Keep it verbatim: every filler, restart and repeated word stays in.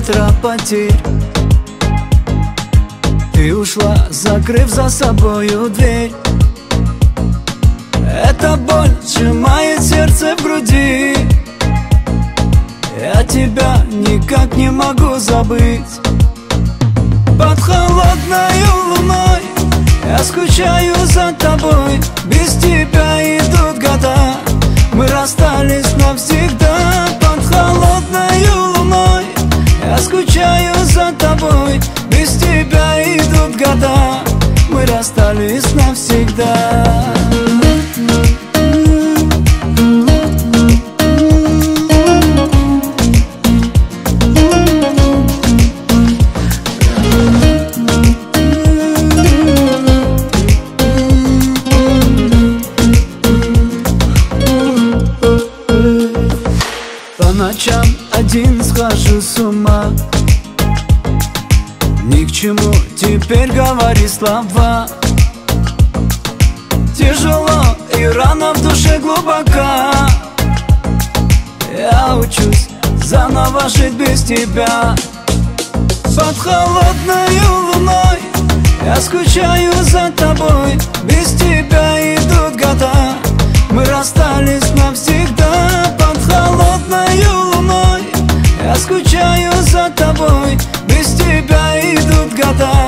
ветра потерь. Ты ушла, закрыв за собою дверь. Эта боль сжимает сердце в груди. Я тебя никак не могу забыть. Под холодною луной я скучаю за тобой. Без тебя идут года, мы расстались навсегда. Под холодною луной я скучаю за тобой. Без тебя идут года, мы расстались навсегда. По ночам один схожу с ума. Ни к чему теперь говори слова. Тяжело и рана в душе глубока. Я учусь заново жить без тебя. Под холодною луной я скучаю за тобой. Без тебя идут года, мы расстались навсегда. Под холодною луной я скучаю за тобой. Без тебя идут года,